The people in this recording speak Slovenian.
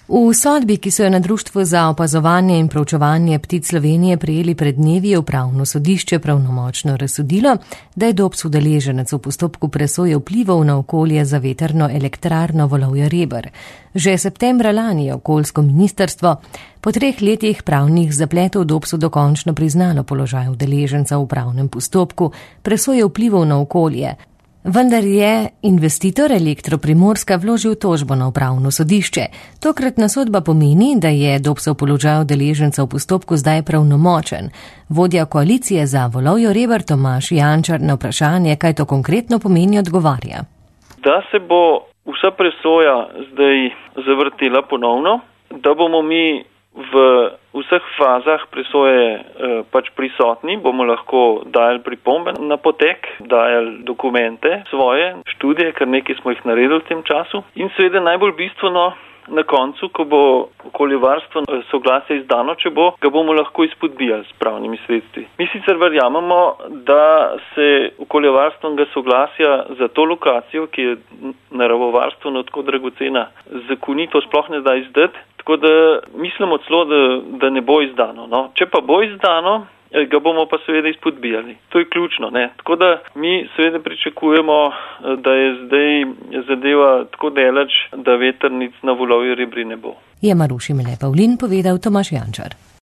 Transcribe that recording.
V sodbi, ki so jo na Društvu za opazovanje in proučevanje ptic Slovenije prejeli pred dnevi, je Upravno sodišče pravnomočno razsodilo, da je Dobs udeleženec v postopku presoje vplivov na okolje za vetrno elektrarno Volovje-Reber. Že septembra lani je okoljsko ministrstvo po 3 letih pravnih zapletov Dobsu dokončno priznalo položaj udeleženca v upravnem postopku presoje vplivov na okolje. Vendar je investitor Elektro-Primorska vložil tožbo na Upravno sodišče. Tokratna sodba pomeni, da je Dobsov položaj udeleženca v postopku zdaj pravnomočen. Vodja koalicije za Volovje-Reber Tomaž Jančar na vprašanje, kaj to konkretno pomeni, odgovarja. Da se bo vsa presoja zdaj zavrtela ponovno, da bomo mi v vseh fazah presoje prisotni, bomo lahko dajali pripombe na potek, dajali dokumente svoje, študije, kar nekaj smo jih naredili v tem času. In seveda najbolj bistveno na koncu, ko bo okoljevarstvo soglasje izdano, če bo, ga bomo lahko izpodbijali s pravnimi sredstvi. Mi sicer verjamemo, da se okoljevarstvenega soglasja za to lokacijo, ki je naravovarstveno tako dragocena, zakonito sploh ne da izdati. Tako da mislimo celo, da ne bo izdano. No. Če pa bo izdano, ga bomo pa seveda izpodbijali. To je ključno. Ne. Tako da mi seveda pričakujemo, da je zdaj zadeva tako daleč, da vetrnic na Volovje-Rebri ne bo. Je Maruši Mele Pavlin povedal Tomaž Jančar.